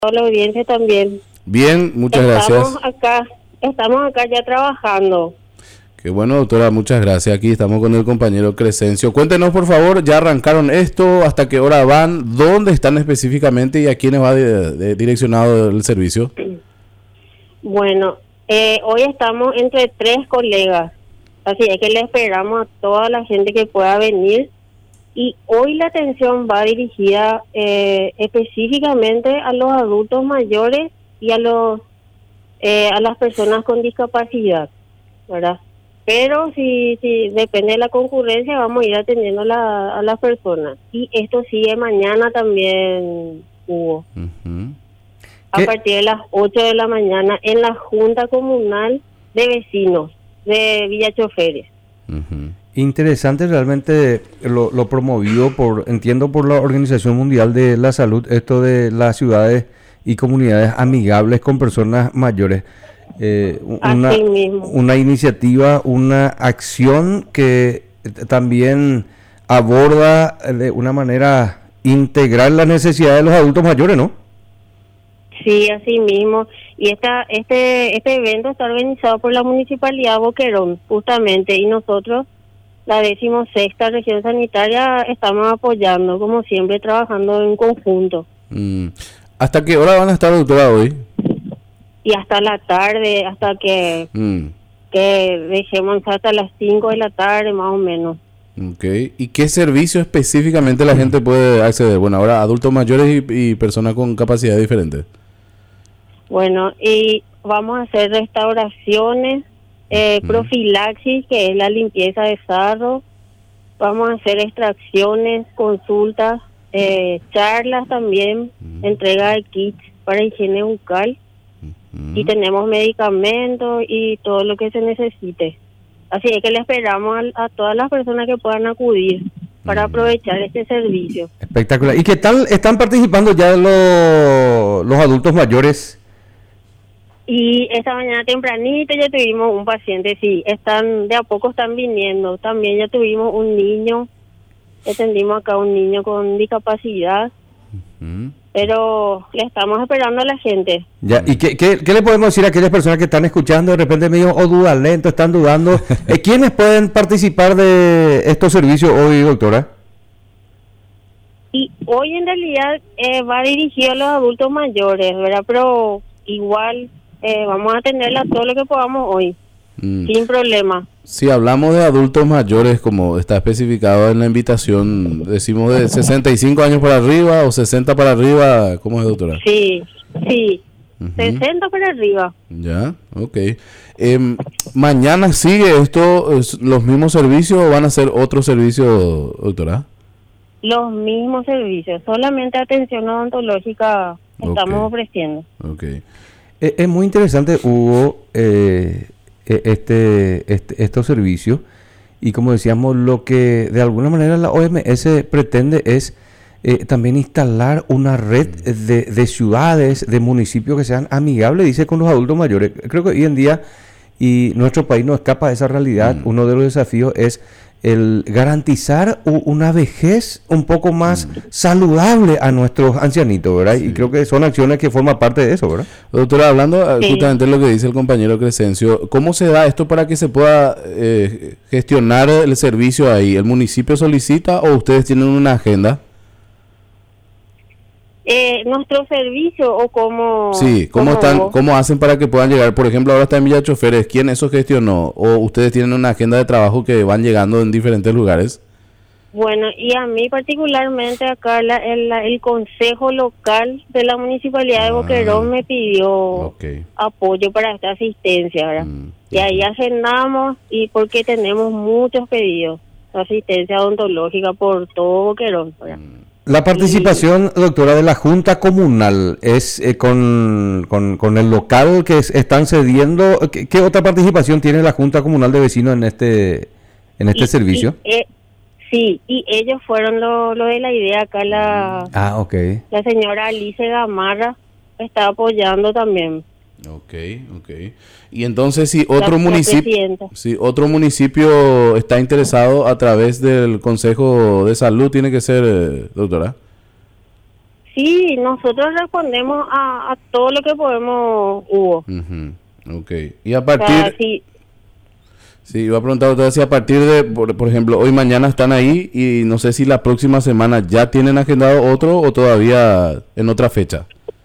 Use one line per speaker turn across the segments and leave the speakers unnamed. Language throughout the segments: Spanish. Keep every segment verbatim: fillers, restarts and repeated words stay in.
toda la audiencia también.
Bien, muchas
estamos
gracias.
Acá, estamos acá ya trabajando.
Qué bueno, doctora, muchas gracias. Aquí estamos con el compañero Crescencio. Cuéntenos, por favor, ¿ya arrancaron esto? ¿Hasta qué hora van? ¿Dónde están específicamente y a quiénes va de, de, direccionado el servicio?
Bueno, eh, hoy estamos entre tres colegas, así es que le esperamos a toda la gente que pueda venir. Y hoy la atención va dirigida eh, específicamente a los adultos mayores y a los eh, a las personas con discapacidad, ¿verdad? Pero si, si depende de la concurrencia, vamos a ir atendiendo la, a las personas. Y esto sigue mañana también, Hugo.
Uh-huh.
A partir de las ocho de la mañana en la Junta Comunal de Vecinos de Villa Choferes.
Uh-huh.
Interesante realmente lo, lo promovido por, entiendo, por la Organización Mundial de la Salud, esto de las ciudades y comunidades amigables con personas mayores. Eh, una, una iniciativa, una acción que también aborda de una manera integral la necesidad de los adultos mayores, ¿no?
Sí, así mismo. Y esta, este, este evento está organizado por la Municipalidad de Boquerón, justamente, y nosotros, la decimosexta región sanitaria, estamos apoyando, como siempre, trabajando en conjunto.
Mm. ¿Hasta qué hora van a estar, doctora, hoy?
Y hasta la tarde, hasta que, mm. que dejemos hasta las cinco de la tarde, más o menos.
Okay. ¿Y qué servicio específicamente la gente puede acceder? Bueno, ahora adultos mayores y, y personas con capacidades diferentes.
Bueno, y vamos a hacer restauraciones, eh, mm. profilaxis, que es la limpieza de sarro. Vamos a hacer extracciones, consultas, eh, charlas también, mm. entrega de kits para higiene bucal. Mm. Y tenemos medicamentos y todo lo que se necesite. Así es que le esperamos a, a todas las personas que puedan acudir para aprovechar este servicio.
Espectacular. ¿Y qué tal están participando ya los, los adultos mayores?
Y esta mañana tempranito ya tuvimos un paciente, sí, están de a poco están viniendo. También ya tuvimos un niño, atendimos acá un niño con discapacidad. Uh-huh. Pero le estamos esperando a la gente.
Ya, ¿y qué, qué, qué le podemos decir a aquellas personas que están escuchando de repente medio o dudan lento, están dudando? eh, ¿Quiénes pueden participar de estos servicios hoy, doctora?
Y hoy en realidad eh, va dirigido a los adultos mayores, ¿verdad? Pero igual eh, vamos a atenderle a todo lo que podamos hoy, mm. sin problema.
Si hablamos de adultos mayores, como está especificado en la invitación, decimos de sesenta y cinco años para arriba o sesenta para arriba, ¿cómo es, doctora?
Sí, sí, uh-huh. sesenta para arriba.
Ya, ok. Eh, ¿Mañana sigue esto, los mismos servicios o van a ser otros servicios, doctora?
Los mismos servicios, solamente atención odontológica estamos okay. ofreciendo.
Ok.
Es, es muy interesante, Hugo, eh, Este, este, estos servicios, y como decíamos, lo que de alguna manera la O M S pretende es eh, también instalar una red de, de ciudades, de municipios que sean amigables, dice, con los adultos mayores. Creo que hoy en día, y nuestro país no escapa de esa realidad, mm. uno de los desafíos es el garantizar u, una vejez un poco más mm. saludable a nuestros ancianitos, ¿verdad? Sí. Y creo que son acciones que forman parte de eso, ¿verdad?
Doctora, hablando sí. justamente de lo que dice el compañero Crescencio, ¿cómo se da esto para que se pueda eh, gestionar el servicio ahí? ¿El municipio solicita o ustedes tienen una agenda?
Eh, nuestro servicio o cómo
sí cómo están cómo hacen para que puedan llegar. Por ejemplo, ahora está en Villa Choferes, ¿quién eso gestionó? O ustedes tienen una agenda de trabajo que van llegando en diferentes lugares.
Bueno, y a mí particularmente acá la, el, el consejo local de la municipalidad de Boquerón ah, me pidió okay. apoyo para esta asistencia, ¿verdad? Mm, y ahí agendamos, y porque tenemos muchos pedidos de asistencia odontológica por todo Boquerón, ¿verdad? Mm.
La participación, doctora, de la Junta Comunal es eh, con, con, con el local que es, están cediendo. ¿Qué, ¿Qué otra participación tiene la Junta Comunal de Vecinos en este en este
y,
servicio?
Y, eh, sí, y ellos fueron lo, lo de la idea acá. La,
ah, okay.
La señora Alice Gamarra está apoyando también.
Ok, ok. Y entonces si otro municipio, si otro municipio está interesado a través del Consejo de Salud, tiene que ser, eh, doctora.
Sí, sí, nosotros respondemos a, a todo lo que podemos, Hugo.
Uh-huh. Ok. Y a
O
partir...
sea, sí,
Sí, iba a preguntar otra vez si a partir de, por, por ejemplo, hoy mañana están ahí y no sé si la próxima semana ya tienen agendado otro o todavía en otra fecha.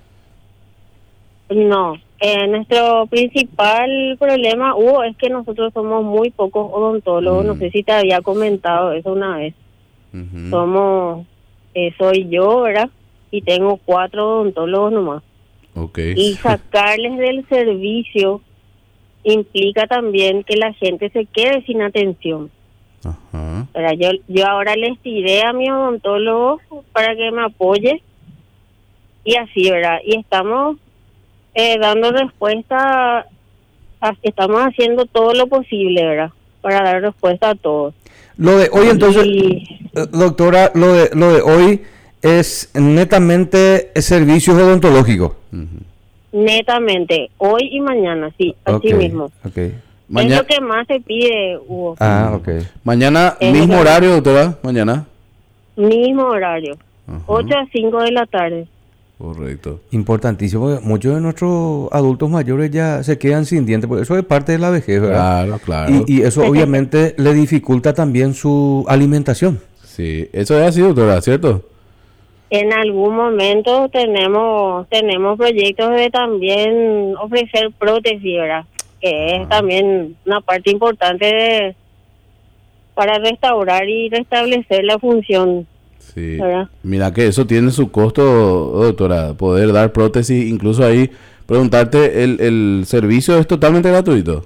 no. Eh, nuestro principal problema, Hugo, es que nosotros somos muy pocos odontólogos.
Mm.
No sé si te había comentado eso una vez.
Uh-huh.
Somos, eh, soy yo, ¿verdad? Y tengo cuatro odontólogos nomás.
Ok.
Y sacarles del servicio implica también que la gente se quede sin atención.
Ajá.
¿Verdad? Yo, yo ahora les tiré a mi odontólogo para que me apoye y así, ¿verdad? Y estamos eh, dando respuesta, a- estamos haciendo todo lo posible, ¿verdad? Para dar respuesta a todos.
Lo de hoy entonces,
Y-
eh, doctora, lo de, lo de hoy es netamente servicios odontológicos.
Uh-huh.
Netamente, hoy y mañana, sí, así
Ok,
mismo.
ok.
Es
Mañana,
lo que más se pide, Hugo.
Ah, ok.
mañana
Es
mismo
lo que-
horario, doctora. Mañana.
Mismo horario,
Ajá.
ocho a cinco de la tarde.
Correcto.
Importantísimo, porque muchos de nuestros adultos mayores ya se quedan sin dientes, porque eso es parte de la vejez, ¿verdad?
Claro, claro.
Y, y eso obviamente le dificulta también su alimentación.
Sí, eso es así, doctora, ¿cierto?
En algún momento tenemos tenemos proyectos de también ofrecer prótesis, ¿verdad? Que es también una parte importante de, para restaurar y restablecer la función,
Sí.
¿verdad?
Mira que eso tiene su costo, doctora, poder dar prótesis, incluso ahí preguntarte, ¿el, el servicio es totalmente gratuito?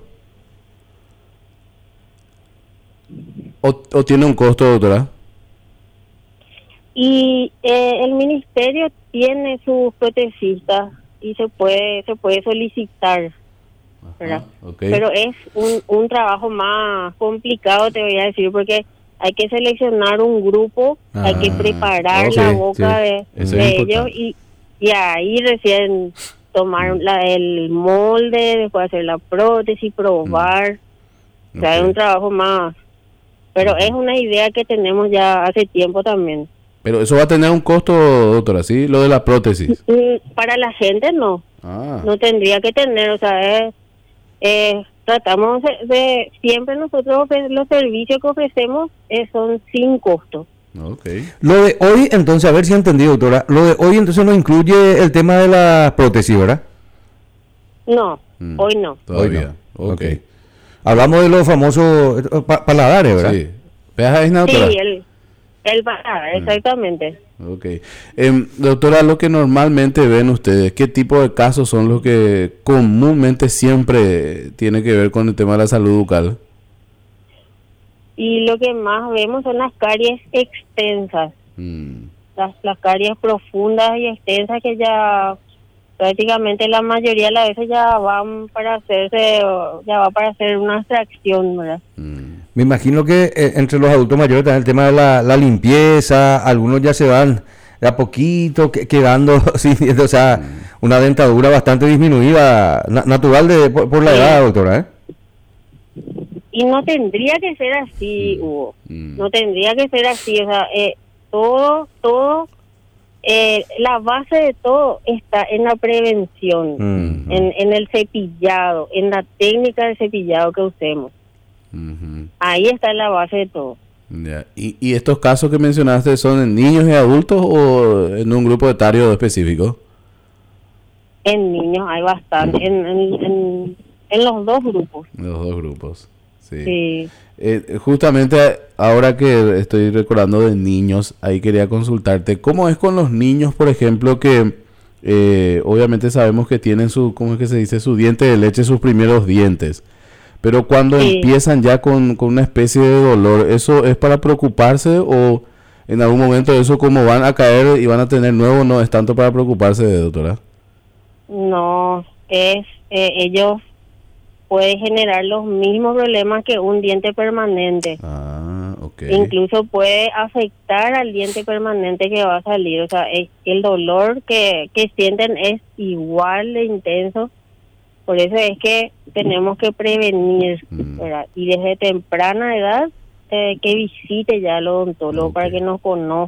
¿O, o tiene un costo, doctora?
Y eh, el ministerio tiene sus protecistas y se puede se puede solicitar, ¿verdad?
Ah, ok.
Pero es un, un trabajo más complicado, te voy a decir, porque hay que seleccionar un grupo, hay que
Ah,
preparar
ok,
la boca
sí.
de,
Eso
de
es
ellos
importante.
y, y ahí recién tomar la, el molde, después hacer la prótesis, probar. O sea, es
Ok.
un trabajo más. Pero
Ujú.
es una idea que tenemos ya hace tiempo también.
Pero eso va a tener un costo, doctora, ¿sí? Lo de la prótesis.
Mm, Para la gente no,
Ah,
no tendría que tener, o sea, es, eh, tratamos de, de- siempre nosotros ofre- los servicios que ofrecemos eh, son sin costo.
ok.
Lo de hoy, entonces, a ver si he entendido, doctora, lo de hoy entonces no incluye el tema de la prótesis, ¿verdad?
No,
Mm,
hoy no.
Todavía.
Hoy no.
Ok.
Ok. Hablamos de los famosos eh, pa- paladares, ¿verdad?
Sí. ¿Peaja es
Sí,
doctora?
el, el paladar, exactamente.
Ok. Em, doctora, lo que normalmente ven ustedes, ¿qué tipo de casos son los que comúnmente siempre tiene que ver con el tema de la salud bucal?
Y lo que más vemos son las caries extensas,
Mm,
las, las caries profundas y extensas que ya prácticamente la mayoría de las veces ya van para hacerse, ya va para hacer una extracción, ¿verdad?
mm,
Me imagino que eh, entre los adultos mayores también el tema de la, la limpieza, algunos ya se van de a poquito que- quedando sin dientes, o sea, una dentadura bastante disminuida, na- natural de, por, por la
Sí.
edad, doctora, ¿eh?
Y no tendría que ser así, Hugo.
mm.
No tendría que ser así. O sea, eh, todo, todo, eh, la base de todo está en la prevención,
Mm.
en, en el cepillado, en la técnica de cepillado que usemos.
Ujú.
Ahí está la base de todo.
Ya. ¿Y, y estos casos que mencionaste son en niños y adultos o en un grupo etario específico?
En niños hay bastante, en, en, en, en los dos grupos.
En los dos grupos. Sí.
Sí.
Eh, justamente ahora que estoy recordando de niños, ahí quería consultarte, ¿cómo es con los niños, por ejemplo, que eh, obviamente sabemos que tienen su, ¿cómo es que se dice? Su diente de leche, sus primeros dientes, pero cuando
Sí.
empiezan ya con, con una especie de dolor, ¿eso es para preocuparse o en algún momento eso como van a caer y van a tener nuevo, no es tanto para preocuparse, doctora?
No, es, eh, ellos pueden generar los mismos problemas que un diente permanente.
Ah, ok.
Incluso puede afectar al diente permanente que va a salir. O sea, es, el dolor que, que sienten es igual de intenso. Por eso es que tenemos que prevenir,
Mm.
¿verdad? Y desde temprana edad eh, que visite ya al odontólogo
Ok.
para que nos conozcan.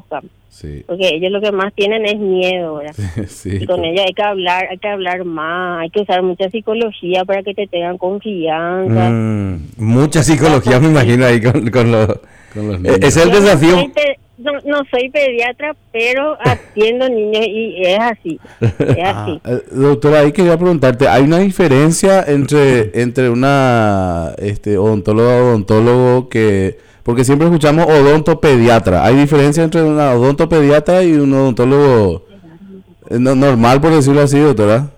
Sí.
Porque ellos lo que más tienen es miedo, ¿verdad?
Sí,
Y con
pues.
ellos hay que hablar, hay que hablar más, hay que usar mucha psicología para que te tengan confianza.
Mm, mucha psicología me imagino ahí con, con los...
Con los
Eh,
niños.
ese es el
Yo no
desafío.
soy pe- No, no soy pediatra, pero atiendo niños y es así, es
Ah,
así.
eh, doctora, ahí quería preguntarte, ¿hay una diferencia entre, entre una este, odontóloga o odontólogo que... Porque siempre escuchamos odontopediatra. ¿Hay diferencia entre una odontopediatra y un odontólogo eh, no- normal, por decirlo así, doctora?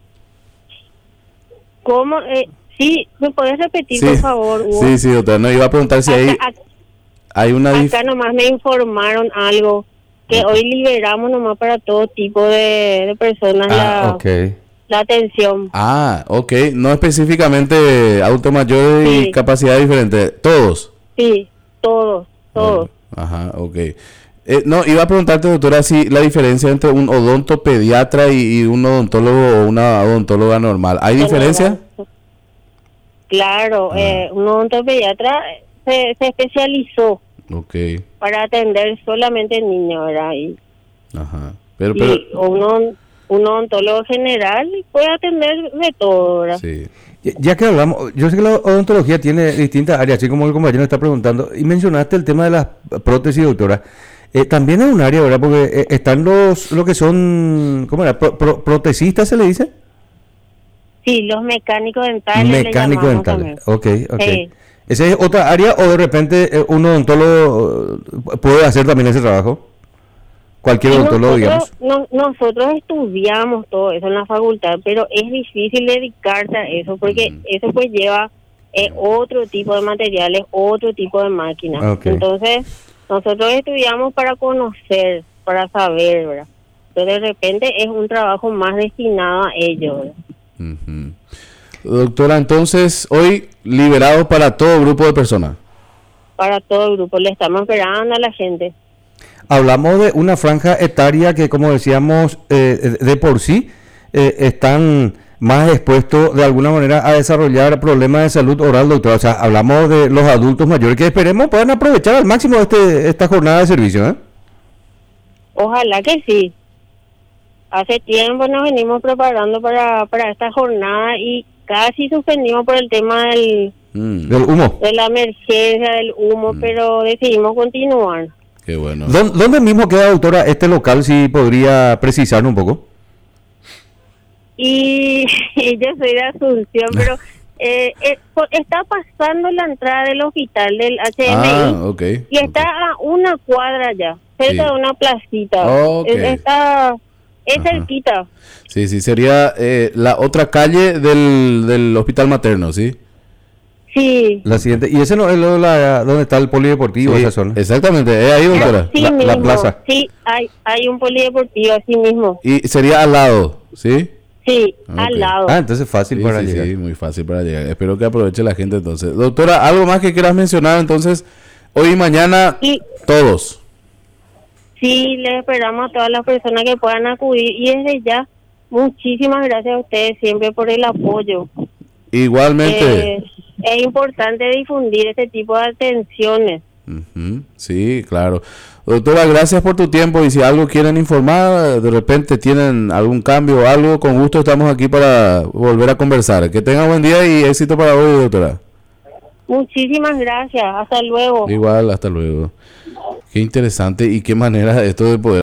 ¿Cómo? Eh, sí, ¿me podés repetir,
Sí,
por favor, Hugo?
sí, sí, doctora. No, iba a preguntar si hay,
Acá, ac-
hay una dif-
acá nomás me informaron algo, que
Ok.
hoy liberamos nomás para todo tipo de, de personas
Ah,
la,
ok.
la atención.
Ah, ok. No específicamente adultos mayores y
Sí.
capacidades diferentes. Todos.
Sí, todos, todos.
Ajá, ok. Eh, no, iba a preguntarte, doctora, si la diferencia entre un odontopediatra y, y un odontólogo o una odontóloga normal. ¿Hay diferencia?
Claro,
Ah.
eh, un odontopediatra se, se especializó
Ok,
para atender solamente niños, ¿verdad? Y,
ajá. Pero, pero,
y uno, un odontólogo general puede atender de todo, ¿verdad?
sí.
Ya- Ya que hablamos, yo sé que la odontología tiene distintas áreas, así como el compañero está preguntando, y mencionaste el tema de las prótesis, doctora. Eh, también es un área, ¿verdad? Porque eh, están los, lo que son, ¿cómo era? Pro- pro- ¿Protecistas se le dice?
Sí, los mecánicos dentales. le
Mecánico
llamamos
dental.
también.
Ok, ok.
Sí.
¿Esa es otra área o de repente eh, un odontólogo eh, puede hacer también ese trabajo? Cualquier
Y
odontólogo, digamos.
nosotros, no- nosotros estudiamos todo eso en la facultad, pero es difícil dedicarse a eso porque
Mm.
eso pues lleva eh, otro tipo de materiales, otro tipo de máquinas.
Ok.
Entonces, nosotros estudiamos para conocer, para saber, ¿verdad? Pero de repente es un trabajo más destinado a ello, ¿verdad?
Ujú. Doctora, entonces, hoy liberado para todo grupo de personas.
Para todo el grupo. Le estamos esperando a la gente.
Hablamos de una franja etaria que, como decíamos, eh, de por sí eh, están más expuestos de alguna manera a desarrollar problemas de salud oral, doctora. O sea, hablamos de los adultos mayores que esperemos puedan aprovechar al máximo este, esta jornada de servicio, ¿eh?
Ojalá que sí. Hace tiempo nos venimos preparando para, para esta jornada y casi suspendimos por el tema del,
Mm,
Del humo.
de la emergencia del humo,
Mm.
pero decidimos continuar.
qué bueno.
¿Dó- ¿Dónde mismo queda, doctora, este local? Si podría precisarnos un poco.
Y, y yo soy de Asunción, pero eh, eh, po- está pasando la entrada del hospital del H M I
Ah, ok.
y está a una cuadra ya, cerca
Sí.
de una placita.
Ok.
Es- Está, es
Ajá.
cerquita.
Sí, sí, sería eh, la otra calle del, del hospital materno, ¿sí?
Sí.
La siguiente. ¿Y ese no es lo- la, donde está el polideportivo,
Sí,
esa zona?
exactamente, es ahí, doctora.
Sí
La- la
mismo,
plaza.
sí, hay, hay un polideportivo así mismo.
Y sería al lado, ¿sí?
Sí,
Ok.
al lado.
Ah, entonces fácil
Sí,
para
sí,
llegar.
sí, muy fácil para llegar. Espero que aproveche la gente entonces. Doctora, ¿algo más que quieras mencionar entonces? Hoy y mañana,
Y
todos.
sí, les esperamos a todas las personas que puedan acudir. Y desde ya, muchísimas gracias a ustedes siempre por el apoyo.
Igualmente.
Eh, es importante difundir este tipo de atenciones.
Ujú, sí, claro. Doctora, gracias por tu tiempo y si algo quieren informar, de repente tienen algún cambio o algo, con gusto estamos aquí para volver a conversar. Que tenga buen día y éxito para hoy, doctora.
Muchísimas gracias. Hasta luego.
Igual, hasta luego. Qué interesante y qué manera esto de poder